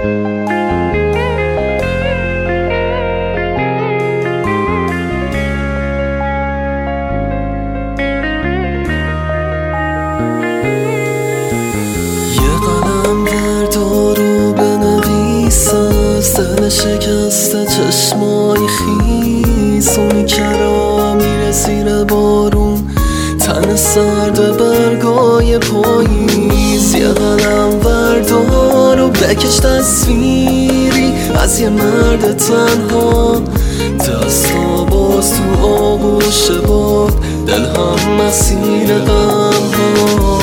دل شکسته چشمای خیس، اونی که را میره زیر بارون، تن سرد برگای پاییز. یه قلم بردار و بکش تصویری از یه مرد تنها، دستا باز تو آغوش باد، دل هم مسیر غم ها.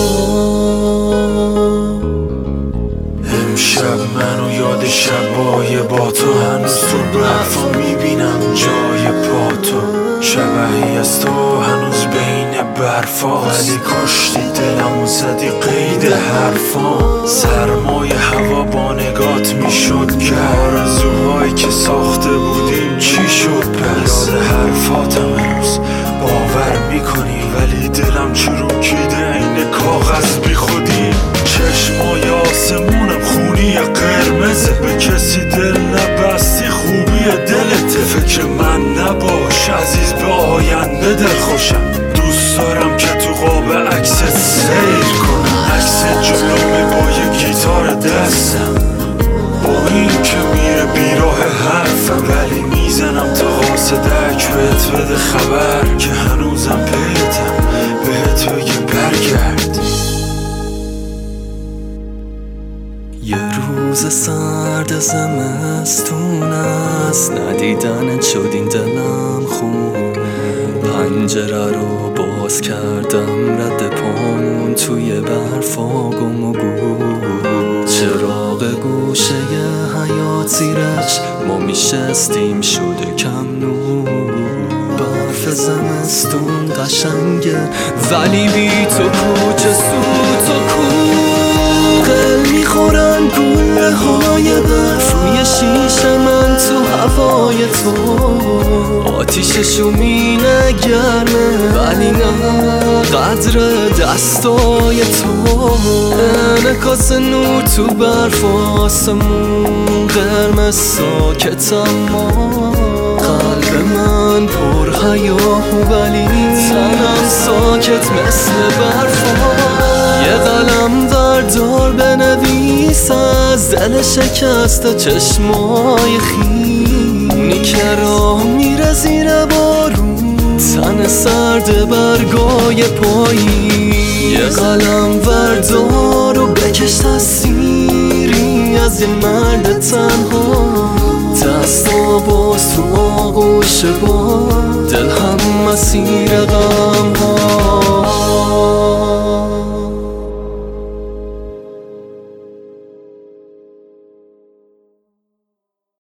امشب منو یاد شبای با تو، هنوز تو برفا میبینم جای پا تو، شبهی از تو هنوز بین برفا، ولی کشتی دلمو زدی قید حرفا. سرمای هوا با نگات میشد که آرزوهایی که ساخته بودیم چی شد پس؟ یاد حرفاتم هنوز باور میکنی، ولی دلم چروکیده این کاغذ بی خودی. چشمای آسمونم خونی قرمزه، به کسی دل نبستی خوبی دلته. فکر من نباش عزیز، به آینده دل خوشم، دوست دارم که تو قاب عکست سیر کنم. عکس جلومه با یه گیتار دستم، با این که میره بیراه حرفم، ولی میزنم تا قاصدک بهت بده خبر که هنوزم پیتم، بهت بگه برگرد. یه روز سرد زمستون است، ندیدنت شد این دلم خون. پنجره رو باز کردم، رد پامون توی برفا گم و گور. چراغ گوشه حیاط زیرش ما میشستیم شده کم نور. برف زمستون قشنگه ولی بی تو کوچه سوت و کور. قل میخورن گله های برف روی شیشه من تو هوای تو. آتیششو مینه گرمه ولی نه قدر دستای تو. انعکاس نور تو برف آسمون قرمز ساکت، اما قلب من پر هیاهو ولی تنم ساکت مثل برفا. یه قلم بردار بنویس از دل شکسته چشمای خونی که راه میره زیر بارون، تن سرد برگای پایی. یه قلم بردار و بکش تصویری از یه مرد تنها، دستا باز تو آغوش باد، دل هم مسیر غم ها.